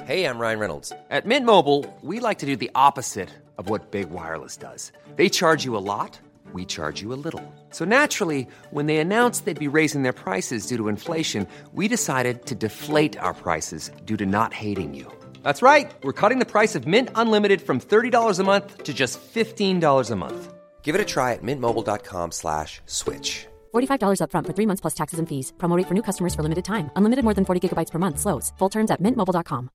Hey, I'm Ryan Reynolds. At Mint Mobile, we like to do the opposite of what Big Wireless does. They charge you a lot, we charge you a little. So naturally, when they announced they'd be raising their prices due to inflation, we decided to deflate our prices due to not hating you. That's right. We're cutting the price of Mint Unlimited from $30 a month to just $15 a month. Give it a try at mintmobile.com/switch. $45 up front for 3 months plus taxes and fees. Promo rate for new customers for limited time. Unlimited more than 40 gigabytes per month. Slows full terms at mintmobile.com.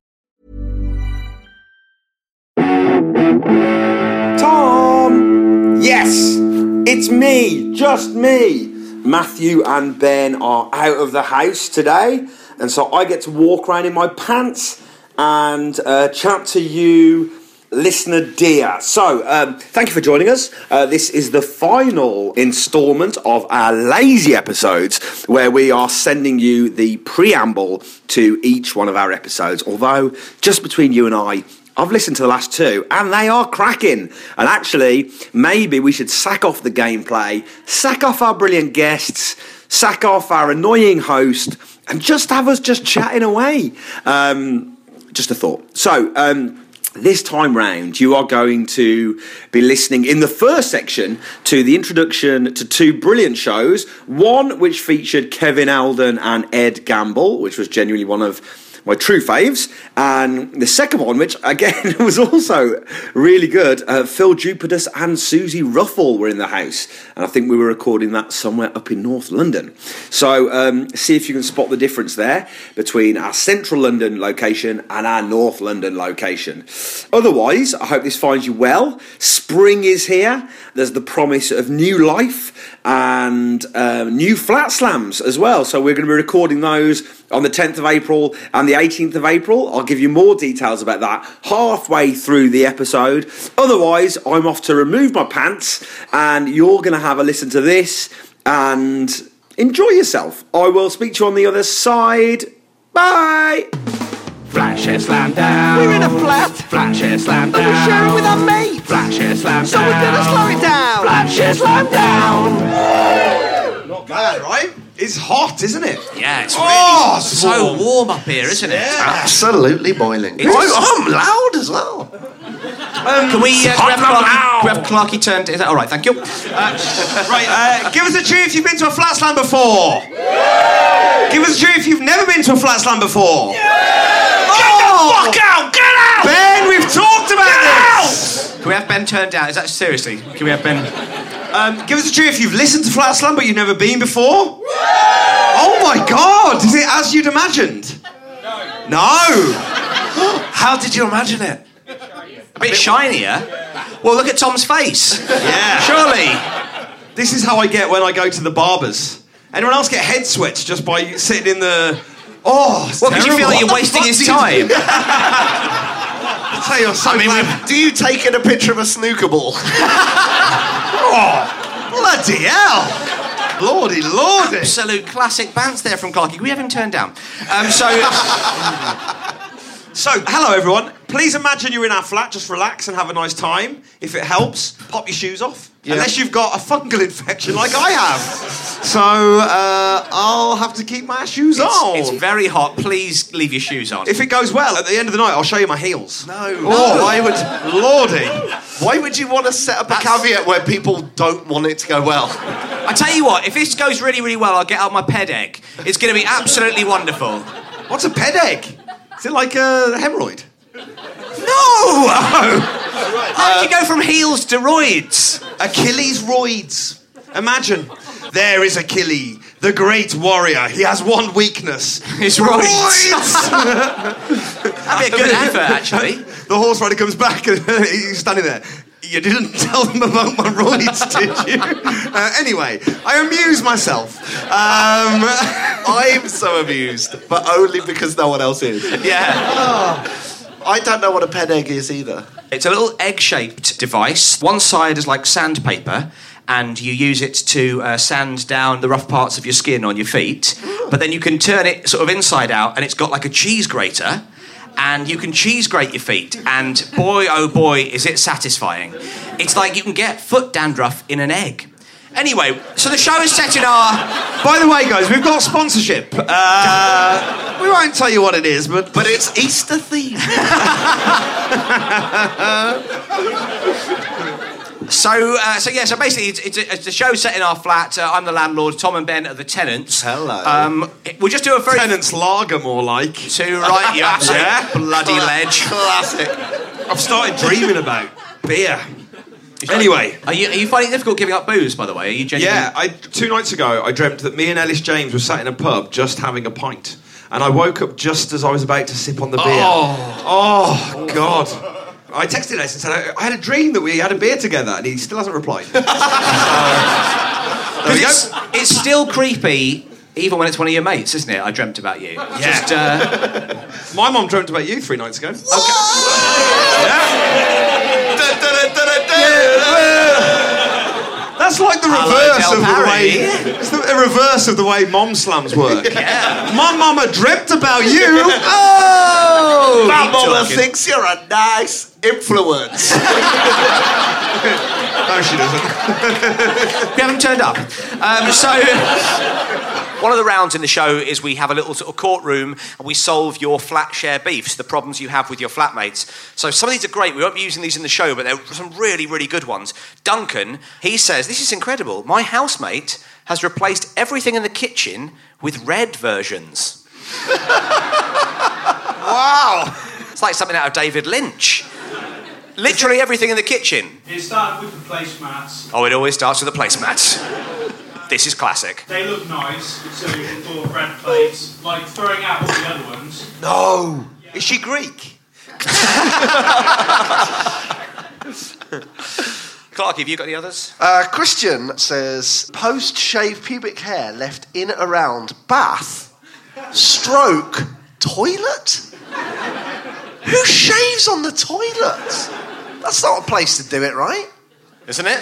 Tom! Yes! It's me! Just me! Matthew and Ben are out of the house today, and so I get to walk around in my pants and chat to you, listener dear. So, thank you for joining us. This is the final instalment of our lazy episodes, where we are sending you the preamble to each one of our episodes. Although, just between you and I've listened to the last two, and they are cracking. And actually, maybe we should sack off the gameplay, sack off our brilliant guests, sack off our annoying host, and just have us just chatting away. Just a thought. So, this time round, you are going to be listening in the first section to the introduction to two brilliant shows. One which featured Kevin Eldon and Ed Gamble, which was genuinely one of my true faves, and the second one, which again was also really good, Phil Jupitus and Susie Ruffle were in the house, and I think we were recording that somewhere up in North London. So see if you can spot the difference there between our Central London location and our North London location. Otherwise, I hope this finds you well. Spring is here. There's the promise of new life and new flat slams as well. So we're going to be recording those on the 10th of April and the 18th of April. I'll give you more details about that halfway through the episode. Otherwise, I'm off to remove my pants, and you're going to have a listen to this and enjoy yourself. I will speak to you on the other side. Bye! Flatshare slam down. We're in a flat. Flatshare slam down. And we're sharing with our mates. Flatshare slam down. So we're gonna slow it down. Flatshare slam down. Not bad, right? It's hot, isn't it? Yeah, it's really so warm up here, isn't it? Absolutely boiling. I'm loud as well. Can we grab Clarky turn? Is that all right? Thank you. Right, give us a cheer if you've been to a flat slam before. Give us a cheer if you've never been to a flat slam before. Get the fuck out! Get out! Ben, we've talked about this! Can we have Ben turned down? Is that seriously? Can we have Ben... Give us a cheer if you've listened to Flat Slam but you've never been before. Oh my God! Is it as you'd imagined? No! How did you imagine it? A bit shinier? Well, look at Tom's face. Yeah. Surely. This is how I get when I go to the barbers. Anyone else get head sweats just by sitting in the... Oh, it's well, because you feel like you're wasting his time. I tell you, I'm so glad. Do you take in a picture of a snooker ball? Oh, bloody hell! Lordy. Absolute classic bounce there from Clarky. Can we have him turned down? So, hello everyone. Please imagine you're in our flat. Just relax and have a nice time. If it helps, pop your shoes off. Yeah. Unless you've got a fungal infection like I have. So, I'll have to keep my shoes on. It's very hot. Please leave your shoes on. If it goes well, at the end of the night, I'll show you my heels. No. Why would... Lordy. Why would you want to set up a caveat where people don't want it to go well? I tell you what, if this goes really, really well, I'll get out my ped egg. It's going to be absolutely wonderful. What's a ped egg? Is it like a hemorrhoid? No! How did you go from heels to roids? Achilles roids. Imagine, there is Achilles, the great warrior. He has one weakness. His roids. That'd be a good advert, actually. The horse rider comes back and he's standing there. You didn't tell them about my roids, did you? Anyway, I amuse myself. I'm so amused, but only because no one else is. Yeah. I don't know what a ped egg is either. It's a little egg-shaped device. One side is like sandpaper, and you use it to sand down the rough parts of your skin on your feet. But then you can turn it sort of inside out, and it's got like a cheese grater, and you can cheese grate your feet, and boy, oh boy, is it satisfying. It's like you can get foot dandruff in an egg. Anyway, so the show is set in our... By the way, guys, we've got sponsorship. We won't tell you what it is, but it's Easter themed. So basically, it's a show set in our flat. I'm the landlord. Tom and Ben are the tenants. Hello. We'll just do a very... tenants lager, more like. To right, you absolute bloody ledge. Classic. I've started dreaming about beer. Anyway. Are you finding it difficult giving up booze, by the way? Are you genuinely... Yeah, 2 nights ago, I dreamt that me and Ellis James were sat in a pub just having a pint. And I woke up just as I was about to sip on the beer. Oh God. I texted Ellis and said, I had a dream that we had a beer together, and he still hasn't replied. It's still creepy, even when it's one of your mates, isn't it? I dreamt about you. Yeah. My mum dreamt about you 3 nights ago. Okay. That's like the reverse of the way... It's the reverse of the way mom slams work. Yeah. My mama dreamt about you. Oh! My mama thinks you're a nice influence. No, she doesn't. We haven't turned up. One of the rounds in the show is we have a little sort of courtroom and we solve your flat share beefs, the problems you have with your flatmates. So some of these are great. We won't be using these in the show, but they're some really, really good ones. Duncan, he says, this is incredible. My housemate has replaced everything in the kitchen with red versions. Wow. It's like something out of David Lynch. Literally everything in the kitchen. It started with the placemats. Oh, it always starts with the placemats. This is classic. They look nice, so you can put red plates, like throwing out all the other ones. No. Is she Greek? Clarky, have you got any others? Christian says, post-shave pubic hair left in around bath, stroke, toilet? Who shaves on the toilet? That's not a place to do it, right? Isn't it?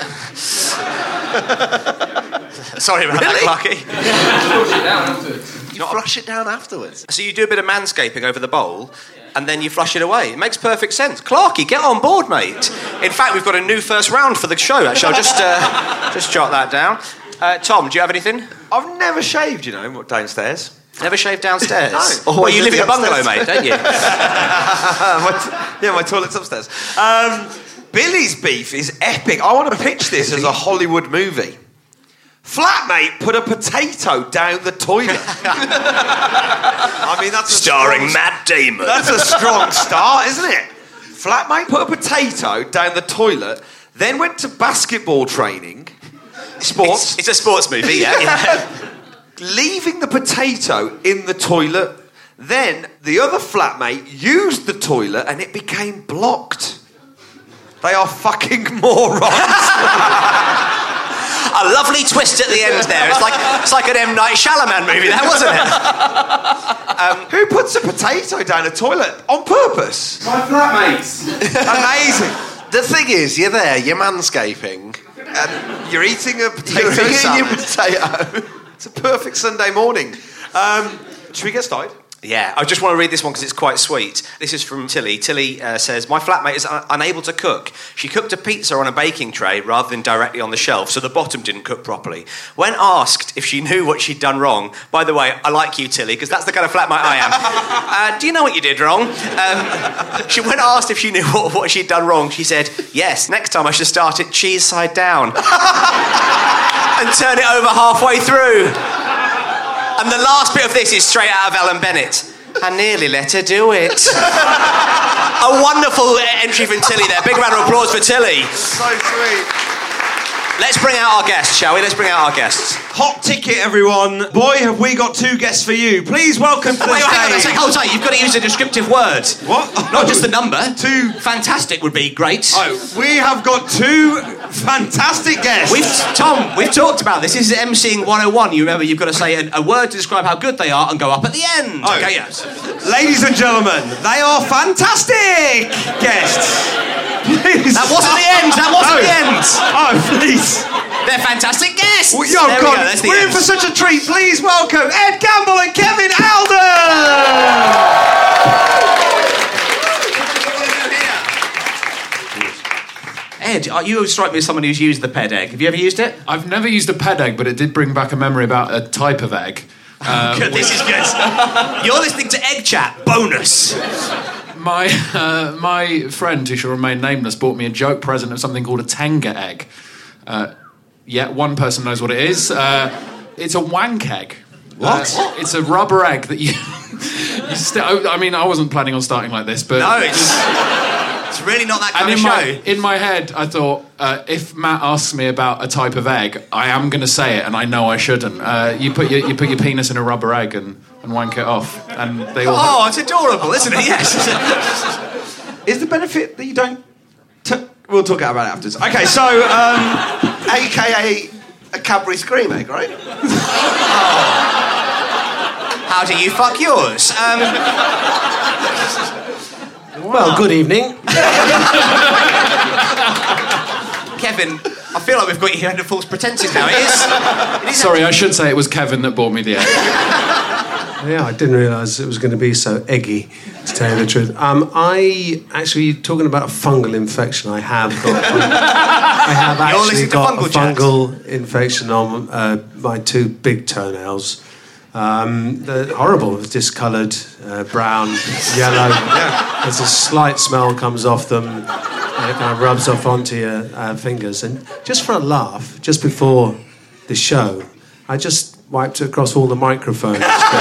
Sorry about that, Clarky. You flush it down afterwards. So you do a bit of manscaping over the bowl, and then you flush it away. It makes perfect sense. Clarky, get on board, mate. In fact, we've got a new first round for the show, actually. I'll just jot that down. Tom, do you have anything? I've never shaved, you know, downstairs. Never shaved downstairs? No. Well, you live in a bungalow, mate, don't you? My toilet's upstairs. Billy's beef is epic. I want to pitch this as a Hollywood movie. Flatmate put a potato down the toilet. I mean, that's starring Matt Damon. That's a strong start, isn't it? Flatmate put a potato down the toilet, then went to basketball training. Sports. It's a sports movie, yeah. Leaving the potato in the toilet. Then the other flatmate used the toilet and it became blocked. They are fucking morons. A lovely twist at the end there. It's like an M. Night Shyamalan movie, that wasn't it? Who puts a potato down a toilet on purpose? My flatmates. Amazing. The thing is, you're there, you're manscaping, And you're eating a potato you're eating salad. your potato. It's a perfect Sunday morning. Should we get started? Yeah, I just want to read this one because it's quite sweet. This is from Tilly. Tilly says, my flatmate is unable to cook. She cooked a pizza on a baking tray rather than directly on the shelf, so the bottom didn't cook properly. When asked if she knew what she'd done wrong, by the way, I like you, Tilly, because that's the kind of flatmate I am. Do you know what you did wrong? When asked if she knew what she'd done wrong, she said, yes, next time I should start it cheese side down. And turn it over halfway through. And the last bit of this is straight out of Ellen Bennett. I nearly let her do it. A wonderful entry from Tilly there. Big round of applause for Tilly. So sweet. Let's bring out our guests, shall we? Let's bring out our guests. Hot ticket, everyone. Boy, have we got 2 guests for you. Please welcome to the Wait, hang on a stage. second. Hold tight. You've got to use a descriptive word. What? Not just the number. 2. Fantastic would be great. Oh, we have got 2 fantastic guests. We've talked about this. This is MCing 101. You remember, you've got to say a word to describe how good they are and go up at the end. Oh. Okay, yes. Ladies and gentlemen, they are fantastic guests. Please. That wasn't the end. That wasn't the end. Oh, please. They're fantastic guests. Well, There we go, that's the we're end. in for such a treat. Please welcome Ed Gamble and Kevin Alden. Ed, Ed, you strike me as someone who's used the ped egg. Have you ever used it? I've never used a ped egg, but it did bring back a memory about a type of egg. Good, this is good. You're listening to Egg Chat. Bonus. My friend, who shall remain nameless, bought me a joke present of something called a Tenga egg. One person knows what it is. It's a wank egg. What? It's a rubber egg that you... I mean, I wasn't planning on starting like this, but... No, it's really not that kind of show. In my head, I thought, if Matt asks me about a type of egg, I am going to say it, and I know I shouldn't. You put your penis in a rubber egg and wank it off, and they all... Oh, it's adorable, isn't it? Yes. Is the benefit that you don't... We'll talk about it afterwards. Okay, so... AKA a Cadbury Scream egg, right? How do you fuck yours? Well, good evening. Kevin, I feel like we've got you here under false pretences now. It is Sorry, I should say it was Kevin that bought me the egg. Yeah, I didn't realise it was going to be so eggy, to tell you the truth. I actually, talking about a fungal infection, I have actually got a fungal infection on my two big toenails. They're horrible, discoloured, brown, yellow. Yeah. There's a slight smell comes off them. It kind of rubs off onto your fingers. And just for a laugh, just before the show, I just wiped it across all the microphones.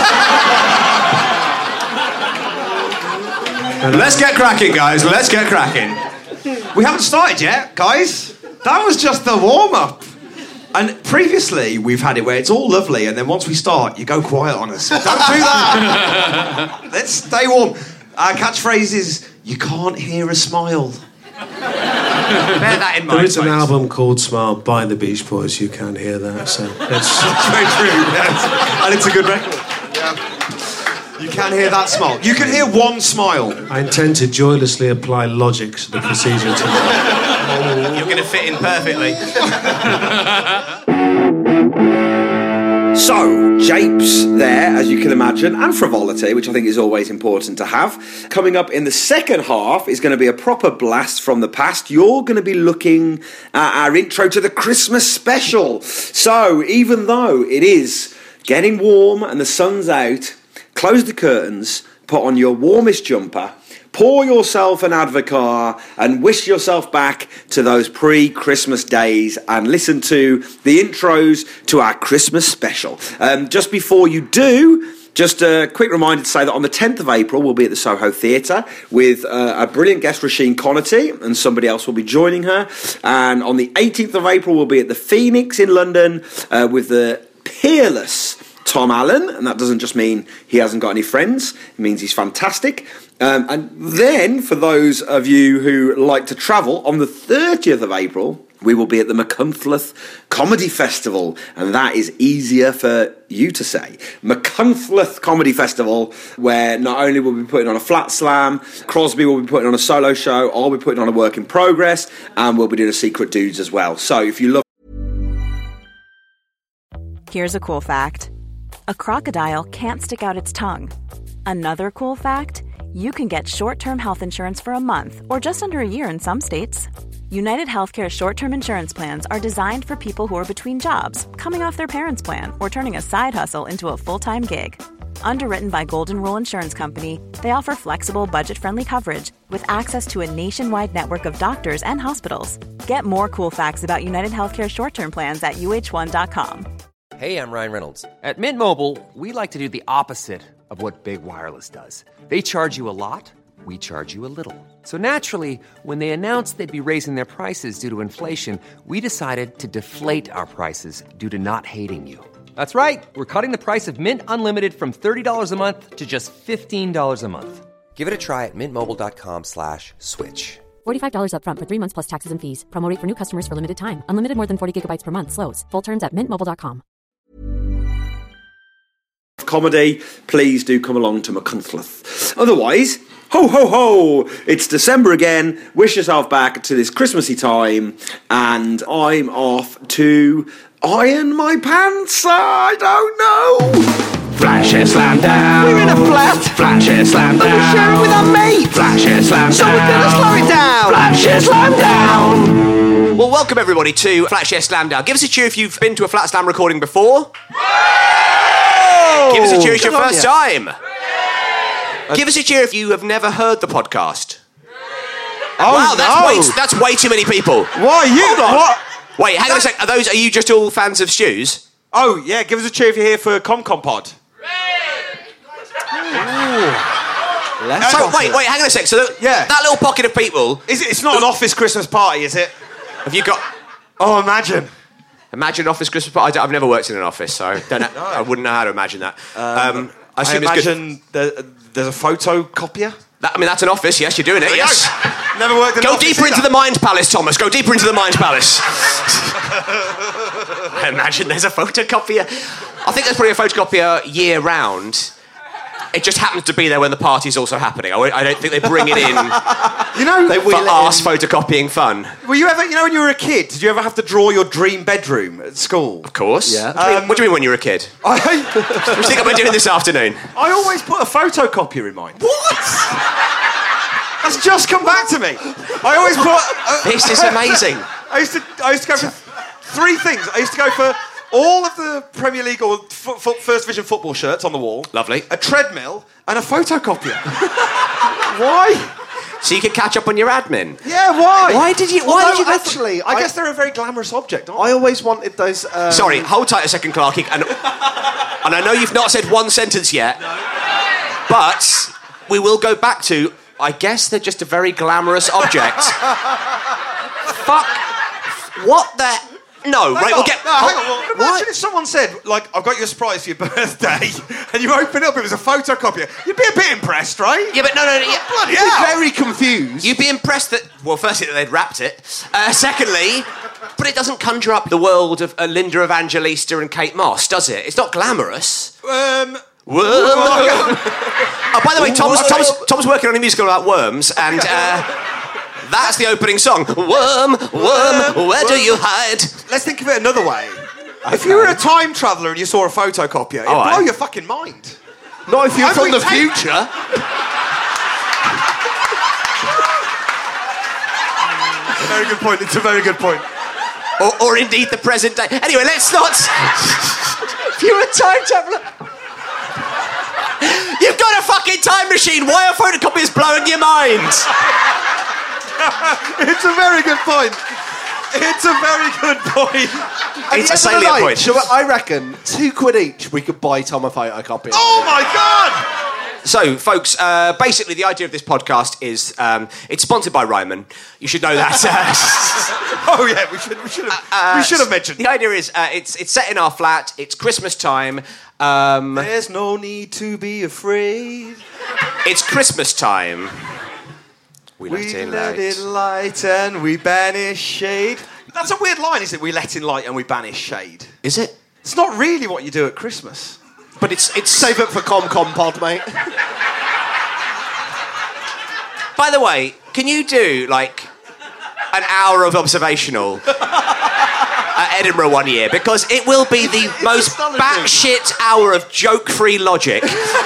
Let's get cracking, guys. Let's get cracking. We haven't started yet, guys. That was just the warm-up. And previously, we've had it where it's all lovely, and then once we start, you go quiet on us. Don't do that. Let's stay warm. Our catchphrase is, you can't hear a smile. Bear that in mind. There is an album called Smile by the Beach Boys. You can hear that, so That's very true. Yes. And it's a good record. Yeah. You can hear that smile. You can hear one smile. I intend to joylessly apply logic to the procedure tonight. You're going to fit in perfectly. So, japes there, as you can imagine, and frivolity, which I think is always important to have. Coming up in the second half is going to be a proper blast from the past. You're going to be looking at our intro to the Christmas special. So, even though it is getting warm and the sun's out, close the curtains, put on your warmest jumper, pour yourself an Advocar and wish yourself back to those pre-Christmas days and listen to the intros to our Christmas special. Just before you do, just a quick reminder to say that on the 10th of April, we'll be at the Soho Theatre with a brilliant guest, Roisin Connerty, and somebody else will be joining her. And on the 18th of April, we'll be at the Phoenix in London with the peerless Tom Allen, and that doesn't just mean he hasn't got any friends, it means he's fantastic. And then, for those of you who like to travel, on the 30th of April, we will be at the Machynlleth Comedy Festival, and that is easier for you to say. Machynlleth Comedy Festival, where not only will we be putting on a flat slam, Crosby will be putting on a solo show, I'll be putting on a work in progress, and we'll be doing a Secret Dudes as well. So if you love... Here's a cool fact. A crocodile can't stick out its tongue. Another cool fact, you can get short-term health insurance for a month or just under a year in some states. United Healthcare short-term insurance plans are designed for people who are between jobs, coming off their parents' plan, or turning a side hustle into a full-time gig. Underwritten by Golden Rule Insurance Company, they offer flexible, budget-friendly coverage with access to a nationwide network of doctors and hospitals. Get more cool facts about United Healthcare short-term plans at uh1.com. Hey, I'm Ryan Reynolds. At Mint Mobile, we like to do the opposite of what Big Wireless does. They charge you a lot, we charge you a little. So naturally, when they announced they'd be raising their prices due to inflation, we decided to deflate our prices due to not hating you. That's right. We're cutting the price of Mint Unlimited from $30 a month to just $15 a month. Give it a try at mintmobile.com/switch. $45 up front for 3 months plus taxes and fees. Promo rate for new customers for limited time. Unlimited more than 40 gigabytes per month. Slows full terms at mintmobile.com. Comedy, please do come along to Machynlleth. Otherwise, ho ho ho, it's December again, wish yourself back to this Christmassy time, and I'm off to iron my pants. I don't know. Flash it, slam down. We're in a flat. Flash it, slam down. And we're sharing with our mates. Flash it, slam down. So we're gonna slow it down. Flash it, slam down. Well, welcome everybody to Flatshare Slam Down. Give us a cheer if you've been to a Flat Slam recording before. Give us a cheer if it's your first time. Give us a cheer if you have never heard the podcast. Oh, wow, that's way too many people. Why are you? What? Wait, hang on a sec. Are you just all fans of Stews? Oh, yeah, give us a cheer if you're here for ComCom Pod. So, wait, hang on a sec. So, that little pocket of people... It's not an office Christmas party, is it? Have you got... Oh, imagine. Imagine an office Christmas party. I've never worked in an office, so I wouldn't know how to imagine that. I imagine there's a photocopier. That's an office, yes, you're doing it, yes. Never worked in an office. Go deeper into the Mind Palace, Thomas. Go deeper into the Mind Palace. I imagine there's a photocopier. I think there's probably a photocopier year-round. It just happens to be there when the party's also happening. I don't think they bring it in for arse photocopying fun. Were you ever, when you were a kid, did you ever have to draw your dream bedroom at school? Of course. Yeah. What do you mean when you were a kid? What do you think I've been doing this afternoon? I always put a photocopier in mine. What? That's just come back to me. I always put... This is amazing. I used to go for 3 things. I used to go for all of the Premier League or First Division football shirts on the wall. Lovely. A treadmill and a photocopier. Why? So you could catch up on your admin. Yeah, why? Why did you actually, I guess they're a very glamorous object, aren't they? I always wanted those... Sorry, hold tight a second, Clarky. And I know you've not said one sentence yet, but we will go back to... I guess they're just a very glamorous object. Fuck. What the... No, right, we'll get... Hang on. Imagine if someone said, I've got you a surprise for your birthday, and you open it up, it was a photocopier. You'd be a bit impressed, right? Yeah, but no. Bloody hell. Very confused. You'd be impressed that... Well, firstly, that they'd wrapped it. Secondly, but it doesn't conjure up the world of Linda Evangelista and Kate Moss, does it? It's not glamorous. Worm. Oh, by the way, Tom's working on a musical about worms, and... that's the opening song. Worm, where do you hide? Let's think of it another way. Okay. If you were a time traveller and you saw a photocopier, it'd blow your fucking mind. Not if you're from the future. Very good point. It's a very good point. Or indeed the present day. Anyway, let's not... If you're a time traveller... You've got a fucking time machine. Why are photocopiers blowing your mind? It's a very good point. It's a very good point. It's a salient point. I reckon £2 each we could buy Tom a photocopy. Oh my God! So, folks, basically the idea of this podcast is it's sponsored by Ryman. You should know that. Oh yeah, we should have mentioned. The idea is it's set in our flat. It's Christmas time. There's no need to be afraid. It's Christmas time. We let in light and we banish shade. That's a weird line, isn't it? We let in light and we banish shade. Is it? It's not really what you do at Christmas. But it's save it for ComCom Pod, mate. By the way, can you do an hour of observational at Edinburgh one year? Because it will be the most batshit hour of joke-free logic.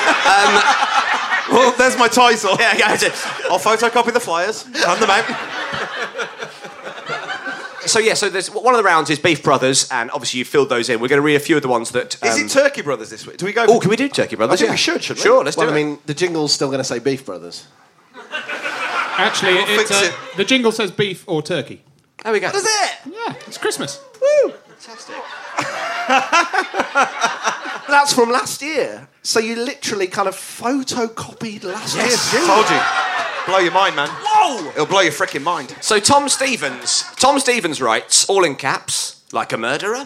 Well, there's my title. Yeah. I'll photocopy the flyers, hand them out. So there's one of the rounds is Beef Brothers, and obviously you filled those in. We're going to read a few of the ones that... Is it Turkey Brothers this week? Do we go... Oh, can we do Turkey Brothers? I think we should, shouldn't we? Sure, let's do it. I mean, the jingle's still going to say Beef Brothers. Actually, the jingle says beef or turkey. There we go. Does it? Yeah, it's Christmas. Woo! Fantastic. That's from last year. So you literally kind of photocopied last year's jingle. Told you. Blow your mind, man. Whoa! It'll blow your frickin' mind. So Tom Stevens writes, all in caps, like a murderer.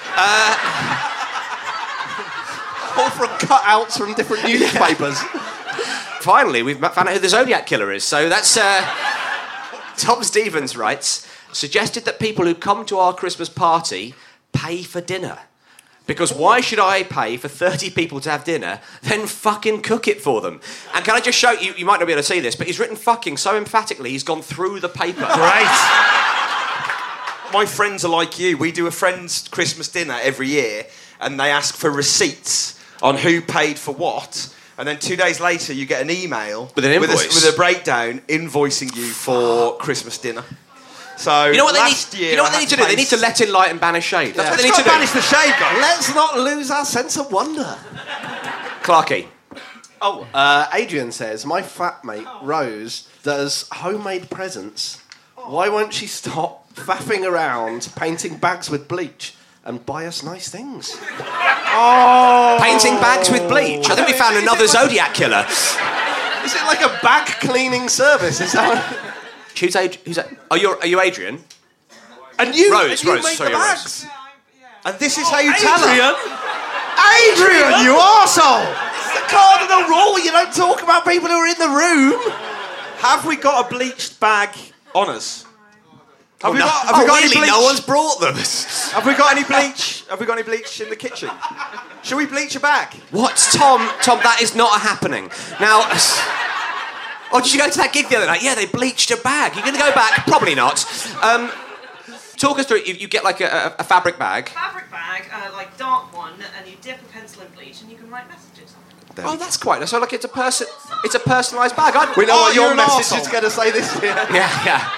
All from cutouts from different newspapers. Finally, we've found out who the Zodiac Killer is. So that's... Tom Stevens writes, suggested that people who come to our Christmas party pay for dinner. Because why should I pay for 30 people to have dinner, then fucking cook it for them? And can I just show you, you might not be able to see this, but he's written fucking so emphatically, he's gone through the paper. Great. My friends are like you. We do a friend's Christmas dinner every year, and they ask for receipts on who paid for what, and then 2 days later you get an email with an invoice with a breakdown invoicing you for Christmas dinner. So You know what they last need? year You know what I they need had to do? They need to let in light and banish shade. That's what they need to do. banish the shade, guys. Let's not lose our sense of wonder. Clarky. Adrian says, my flatmate, Rose, does homemade presents. Why won't she stop faffing around painting bags with bleach and buy us nice things? Painting bags with bleach. I think we found another Zodiac killer. Is it like a bag cleaning service? Is that... Who's that? Are you Adrian? And you, Rose, you Rose, make sorry, the Rose. bags. And this is how you tell her. Adrian, you arsehole! It's the cardinal rule. You don't talk about people who are in the room. Have we got a bleached bag on us? Have we got really? any bleach? No one's brought them. Have we got any bleach? Have we got any bleach in the kitchen? Should we bleach a bag? What, Tom? Tom, that is not happening. Now. Oh, did you go to that gig the other night? Yeah, they bleached a bag. You're going to go back? Probably not. Talk us through it. You get like a fabric bag. Fabric bag, like dark one, and you dip a pencil in bleach, and you can write messages on it. Oh, that's quite nice. So, like, it's a personalised bag. We know what your message arsehole. is going to say this year. Yeah.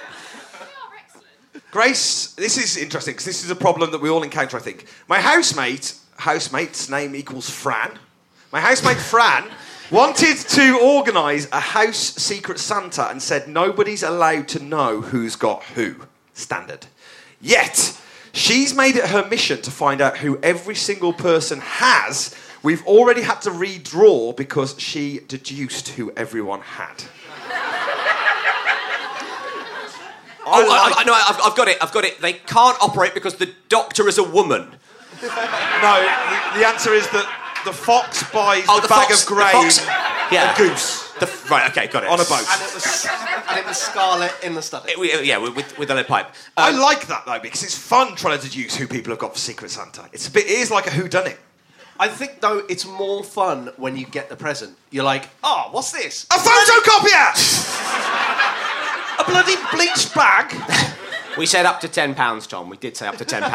Grace, this is interesting because this is a problem that we all encounter, I think. My housemate's name equals Fran. My housemate Fran wanted to organise a house secret Santa and said nobody's allowed to know who's got who. Standard. Yet, she's made it her mission to find out who every single person has. We've already had to redraw because she deduced who everyone had. I've got it. They can't operate because the doctor is a woman. No, the answer is that the fox buys the bag of grain, a goose. Right, okay, got it. On a boat. And it was Scarlet in the study. With a lead pipe. I like that, though, because it's fun trying to deduce who people have got for Secret Santa. It is like a whodunit. I think, though, it's more fun when you get the present. You're like, oh, what's this? A photocopier! A bloody bleached bag? We said up to £10, Tom. We did say up to £10.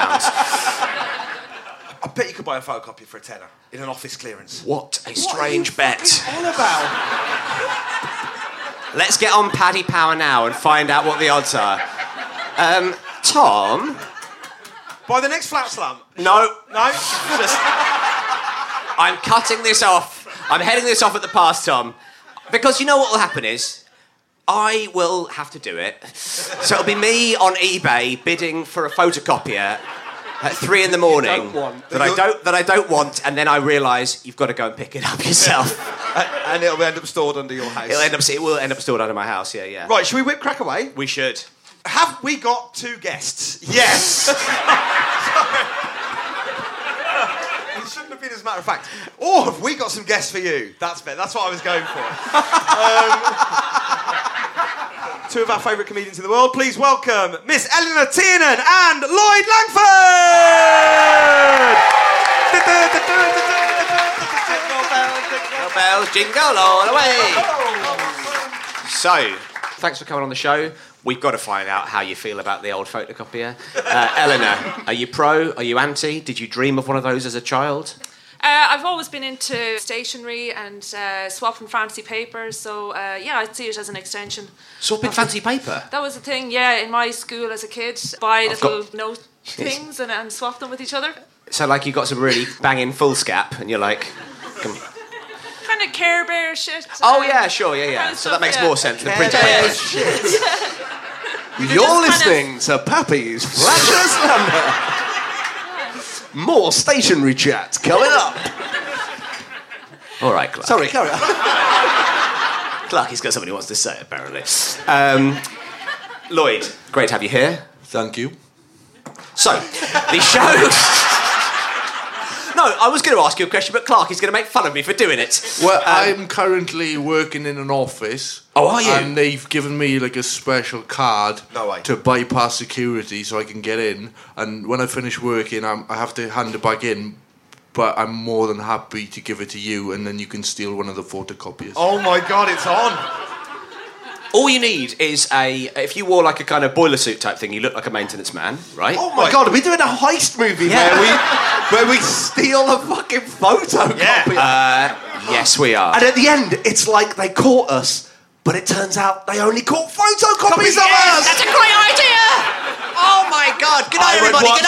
I bet you could buy a photocopier for a tenner in an office clearance. What a strange bet. What are you on about? Let's get on Paddy Power now and find out what the odds are. Tom? Buy the next Flat Slam. No. Just... I'm cutting this off. I'm heading this off at the pass, Tom. Because you know what will happen is I will have to do it. So it'll be me on eBay bidding for a photocopier at 3 a.m. that I don't want, and then I realise you've got to go and pick it up yourself. And it'll end up stored under your house. It will end up stored under my house, yeah. Right, should we whip crack away? We should. Have we got 2 guests? Yes! It shouldn't have been as a matter of fact. Or have we got some guests for you? That's what I was going for. 2 of our favourite comedians in the world. Please welcome Miss Eleanor Tiernan and Lloyd Langford! Jingle bells, jingle all the way! So, thanks for coming on the show. We've got to find out how you feel about the old photocopier. Eleanor, are you pro? Are you anti? Did you dream of one of those as a child? I've always been into stationery and swapping fancy paper, so I'd see it as an extension. Swapping fancy paper? That was the thing, in my school as a kid. Buy little note things and swap them with each other. So, like, you got some really banging foolscap, and you're like... Kind of Care Bear shit. Oh, yeah, sure, yeah. So that makes more sense than printing paper. Shit. You're listening to Pappy's Flasher Slander. More stationery chat coming up. All right, Clark. Sorry, carry on. Clark, he's got something he wants to say, apparently. Lloyd, great to have you here. Thank you. So, the show... No, I was going to ask you a question, but Clark is going to make fun of me for doing it. Well, I'm currently working in an office. Oh, are you? And they've given me, like, a special card to bypass security so I can get in. And when I finish working, I have to hand it back in. But I'm more than happy to give it to you, and then you can steal one of the photocopiers. Oh, my God, it's on. All you need is if you wore like a kind of boiler suit type thing, you look like a maintenance man, right? Oh my God, are we doing a heist movie where we steal a fucking photocopier? Yes, we are. And at the end, it's like they caught us, But it turns out they only caught photocopies of Yes, us! that's a great idea! Oh my God! Good night, everybody. Good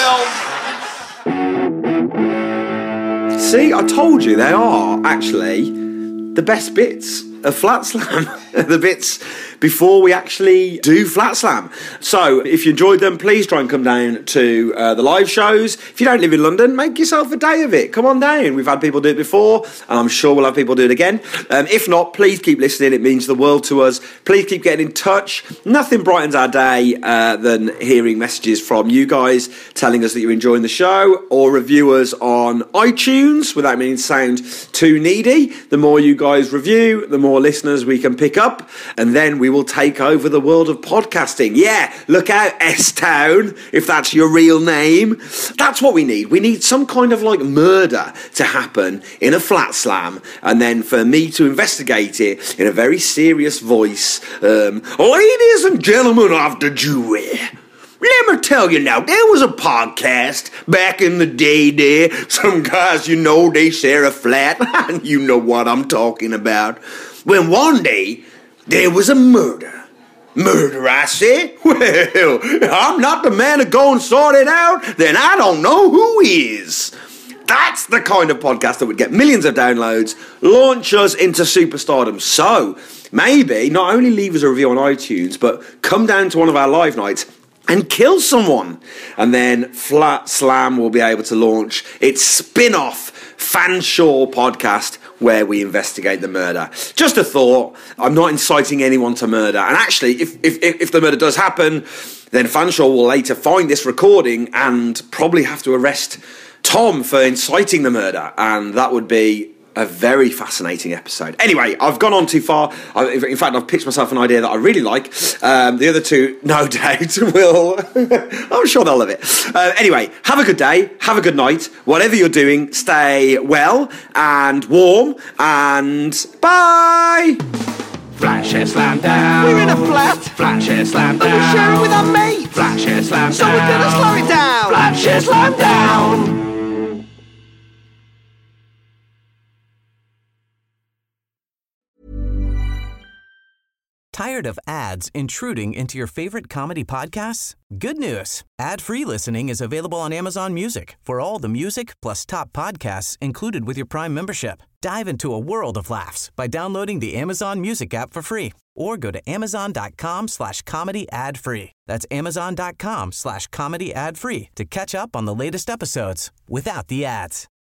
night. See, I told you they are actually the best bits of Flat Slam. The bits before we actually do Flat Slam. So, if you enjoyed them, please try and come down to the live shows. If you don't live in London, make yourself a day of it. Come on down. We've had people do it before, and I'm sure we'll have people do it again. If not, please keep listening. It means the world to us. Please keep getting in touch. Nothing brightens our day than hearing messages from you guys telling us that you're enjoying the show, or reviewers on iTunes without meaning to sound too needy. The more you guys review, the more listeners we can pick up, and then we will take over the world of podcasting. Yeah, look out, S-Town, if that's your real name. That's what we need. We need some kind of like murder to happen in a Flat Slam, and then for me to investigate it in a very serious voice. Ladies and gentlemen of the jury, let me tell you now, there was a podcast back in the day there. Some guys, they share a flat, and you know what I'm talking about. When one day, there was a murder. Murder, I say? Well, I'm not the man to go and sort it out, then I don't know who is. That's the kind of podcast that would get millions of downloads, launch us into superstardom. So, maybe not only leave us a review on iTunes, but come down to one of our live nights and kill someone. And then Flat Slam will be able to launch its spin-off Fanshawe podcast where we investigate the murder. Just a thought. I'm not inciting anyone to murder. And actually, if the murder does happen, then Fanshawe will later find this recording and probably have to arrest Tom for inciting the murder. And that would be a very fascinating episode. Anyway, I've gone on too far. In fact, I've pitched myself an idea that I really like. The other two, no doubt, will. I'm sure they'll love it. Anyway, have a good day. Have a good night. Whatever you're doing, stay well and warm. And bye. Flatshare slam down. We're in a flat. Flatshare slam down. And we share it with our mates. Flatshare slam down. So we're gonna slow it down. Flatshare slam down. Tired of ads intruding into your favorite comedy podcasts? Good news. Ad-free listening is available on Amazon Music for all the music plus top podcasts included with your Prime membership. Dive into a world of laughs by downloading the Amazon Music app for free or go to amazon.com/comedy ad-free. That's amazon.com/comedy ad-free to catch up on the latest episodes without the ads.